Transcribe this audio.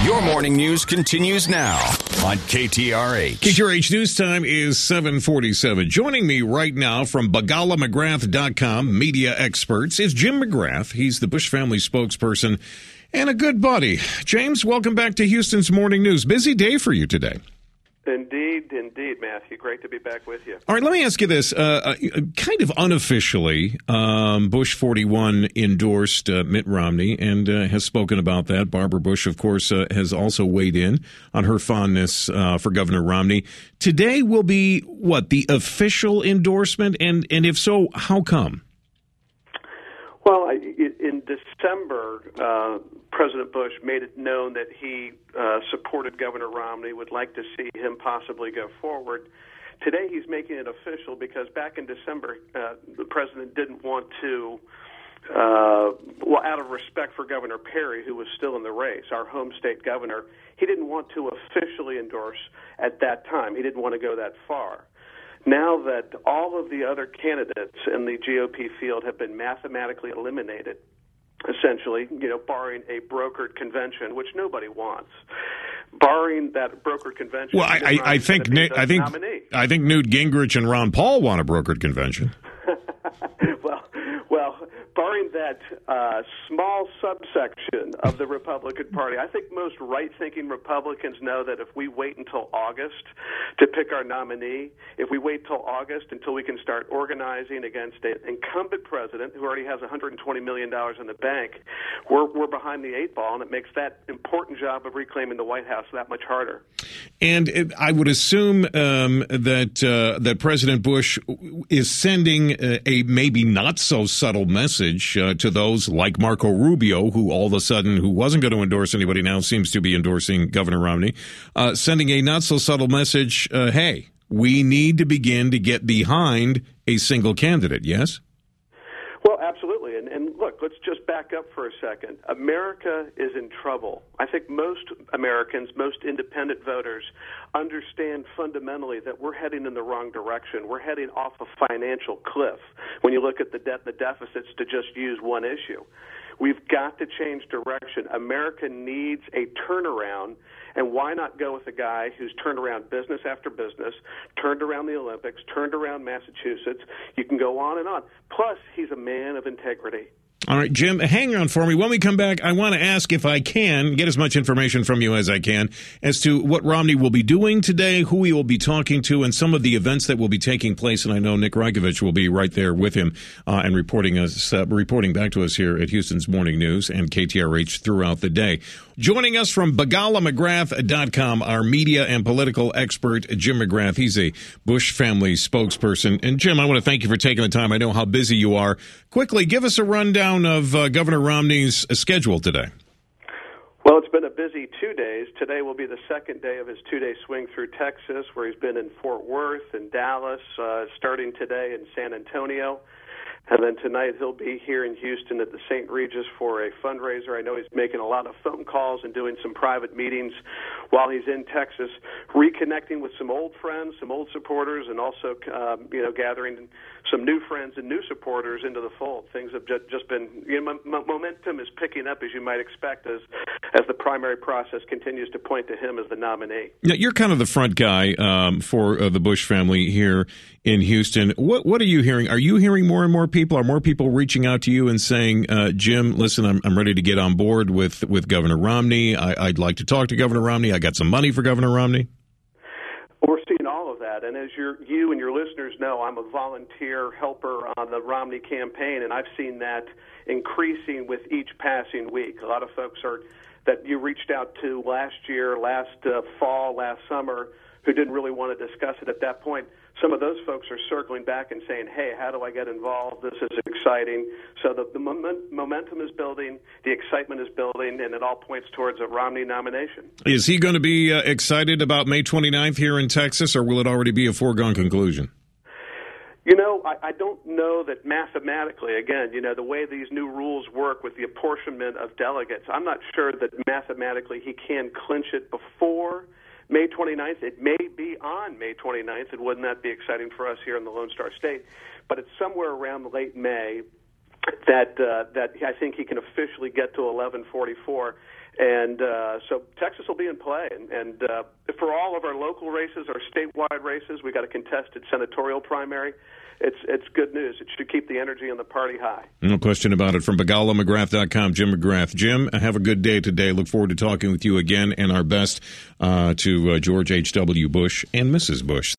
Your morning news continues now on KTRH. KTRH News Time is 7:47. Joining me right now from BagalaMcGrath.com, media experts, is Jim McGrath. He's the Bush family spokesperson and a good buddy. James, welcome back to Houston's Morning News. Busy day for you today. Indeed, Matthew. Great to be back with you. All right, let me ask you this. Kind of unofficially, Bush 41 endorsed Mitt Romney and has spoken about that. Barbara Bush, of course, has also weighed in on her fondness for Governor Romney. Today will be, the official endorsement? And if so, how come? Well, in December, President Bush made it known that he supported Governor Romney, would like to see him possibly go forward. Today he's making it official because back in December, the president didn't want to, out of respect for Governor Perry, who was still in the race, our home state governor, he didn't want to officially endorse at that time. He didn't want to go that far. Now that all of the other candidates in the GOP field have been mathematically eliminated, essentially, barring a brokered convention, which nobody wants, barring that brokered convention. Well, I think Newt Gingrich and Ron Paul want a brokered convention. well, barring that small subsection of the Republican Party, I think most right-thinking Republicans know that if we wait until August to pick our nominee, if we wait till August until we can start organizing against an incumbent president who already has $120 million in the bank, we're behind the eight ball, and it makes that important job of reclaiming the White House that much harder. And I would assume that President Bush is sending a maybe not so subtle message to those like Marco Rubio, who all of a sudden, who wasn't going to endorse anybody, now seems to be endorsing Governor Romney, sending a not so subtle message, hey, we need to begin to get behind a single candidate, yes? Well, absolutely. And look, let's just back up for a second. America is in trouble. I think most Americans, most independent voters, understand fundamentally that we're heading in the wrong direction. We're heading off a financial cliff when you look at the debt and the deficits, to just use one issue. We've got to change direction. America needs a turnaround, and why not go with a guy who's turned around business after business, turned around the Olympics, turned around Massachusetts? You can go on and on. Plus, he's a man of integrity. All right, Jim, hang on for me. When we come back, I want to ask, if I can, get as much information from you as I can as to what Romney will be doing today, who he will be talking to, and some of the events that will be taking place. And I know Nick Rajkovic will be right there with him and reporting back to us here at Houston's Morning News and KTRH throughout the day. Joining us from BagalaMcGrath.com, our media and political expert, Jim McGrath. He's a Bush family spokesperson. And, Jim, I want to thank you for taking the time. I know how busy you are. Quickly, give us a rundown of Governor Romney's schedule today. Well, it's been a busy 2 days. Today will be the second day of his two-day swing through Texas, where he's been in Fort Worth and Dallas, starting today in San Antonio. And then tonight he'll be here in Houston at the St. Regis for a fundraiser. I know he's making a lot of phone calls and doing some private meetings while he's in Texas, reconnecting with some old friends, some old supporters, and also, gathering some new friends and new supporters into the fold. Things have just been, momentum is picking up, as you might expect, as the primary process continues to point to him as the nominee. Now, you're kind of the front guy for the Bush family here in Houston. What are you hearing? Are you hearing more and more people? Are more people reaching out to you and saying, Jim, listen, I'm ready to get on board with Governor Romney. I'd like to talk to Governor Romney. I got some money for Governor Romney. We're seeing all of that, and as you and your listeners know, I'm a volunteer helper on the Romney campaign, and I've seen that increasing with each passing week. A lot of folks that you reached out to last year, last fall, last summer, who didn't really want to discuss it at that point. Some of those folks are circling back and saying, hey, how do I get involved? This is exciting. So the momentum is building, the excitement is building, and it all points towards a Romney nomination. Is he going to be excited about May 29th here in Texas, or will it already be a foregone conclusion? I don't know that mathematically, again, the way these new rules work with the apportionment of delegates, I'm not sure that mathematically he can clinch it before May 29th. It may be on May 29th, and wouldn't that be exciting for us here in the Lone Star State? But it's somewhere around late May that I think he can officially get to 1144. And so Texas will be in play. And for all of our local races, our statewide races, we got a contested senatorial primary. It's good news. It should keep the energy and the party high. No question about it. From BegallaMcGrath.com, Jim McGrath. Jim, have a good day today. Look forward to talking with you again, and our best to George H.W. Bush and Mrs. Bush.